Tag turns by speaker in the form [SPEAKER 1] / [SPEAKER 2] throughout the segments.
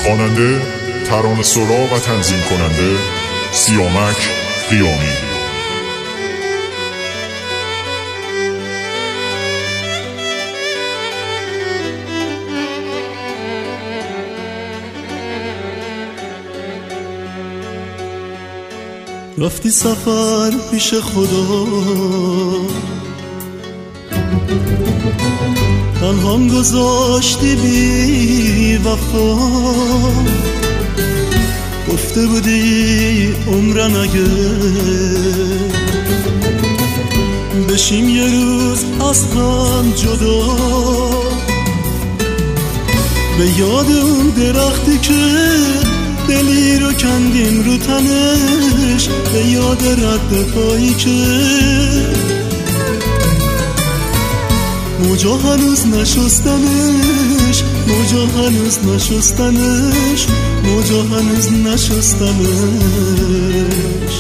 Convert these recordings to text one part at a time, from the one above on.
[SPEAKER 1] خواننده، ترانه‌سرا و تنظیم کننده سیامک قیامی.
[SPEAKER 2] رفتی سفر پیش خدا، تنهام گذاشتی بی وفا. گفته بودی عمرن اگه بشیم یه روز از هم جدا، به یاد اون درختی که دلی رو کندیم رو تنش، به یاد رد پایی که موجا هنوز نشستنش، موجا هنوز نشستنش، موجا هنوز نشستنش.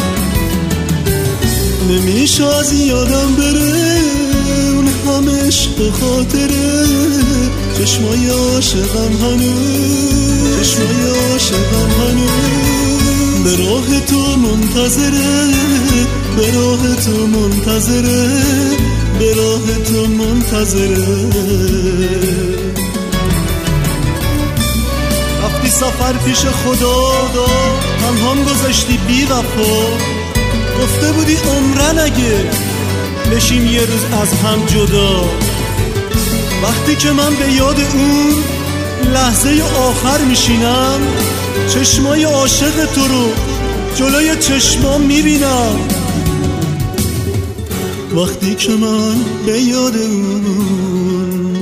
[SPEAKER 2] نمیشه از یادم بره اون همه عشق خاطره، چشمای عاشقم هنوز، چشمای عاشقم هنوز به راه تو منتظره، به راه تو منتظره، به راه تو منتظره. رفتی سفر پیش خدا، تنهام گذاشتی بی وفا. گفته بودی عمرن اگه بشیم یه روز از هم جدا. وقتی که من به یاد اون لحظه آخر میشینم، چشمای عاشق تو رو جلوی چشمام میبینم. وقتی که من به یاد اون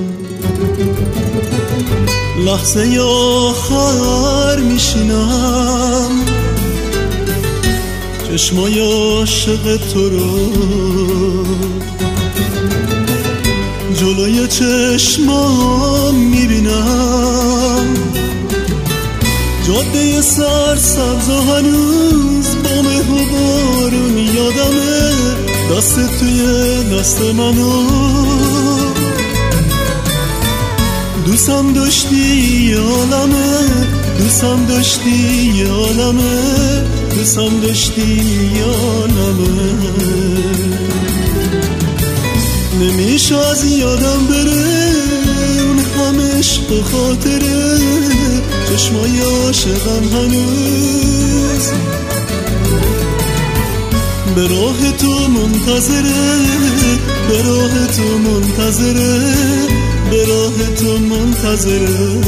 [SPEAKER 2] لحظه آخر میشینم، چشمای عاشق تو رو جلوی چشمام میبینم. جاده سرسبز و هنوز با مه و بارون یادمه، دست توی دست منو دوستم داشتی عالمه، دوستم داشتی عالمه، دوستم داشتی عالمه. نمیشه از یادم بره اون همه عشق خاطره، چشمای عاشقم هنوز به راه تو منتظره، به راه تو منتظره، به راه تو منتظره.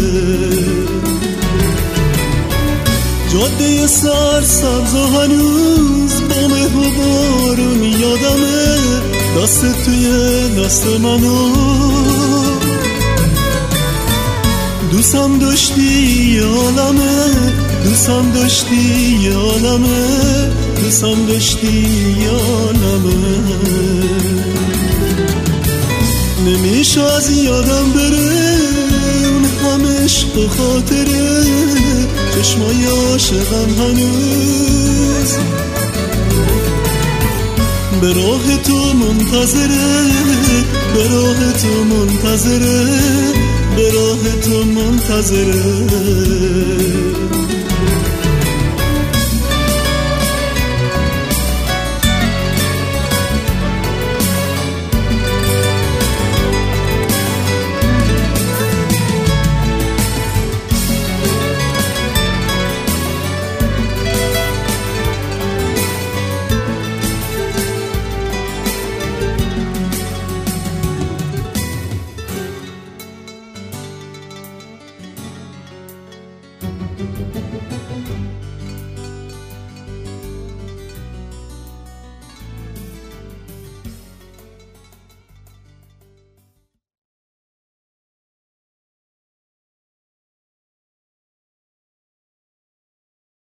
[SPEAKER 2] جاده سرسبز و هنوز با مه و بارون یادمه، دست توی دست منو دوستم داشتی عالمه، دوستم داشتی عالمه، دوستم داشتی عالمه. نمیشه از یادم بره اون همه عشق خاطره، چشمای عاشقم هنوز به راه تو منتظره، به راه تو منتظره، به راه تو منتظره.